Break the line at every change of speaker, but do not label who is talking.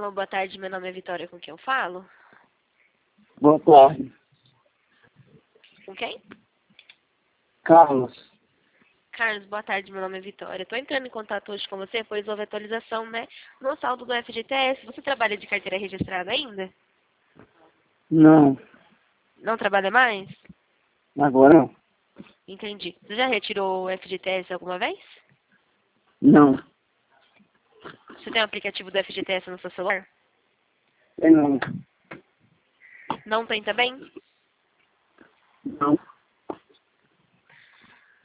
Alô, boa tarde, meu nome é Vitória, com quem eu falo?
Boa tarde.
Com quem?
Carlos.
Carlos, boa tarde, meu nome é Vitória. Estou entrando em contato hoje com você, pois houve atualização, né, no saldo do FGTS. Você trabalha de carteira registrada ainda?
Não,
Não trabalha mais?
agora não.
Entendi. Você já retirou o FGTS alguma vez?
Não,
Você tem o aplicativo do FGTS no seu celular?
tem não.
Não tem também?
Não.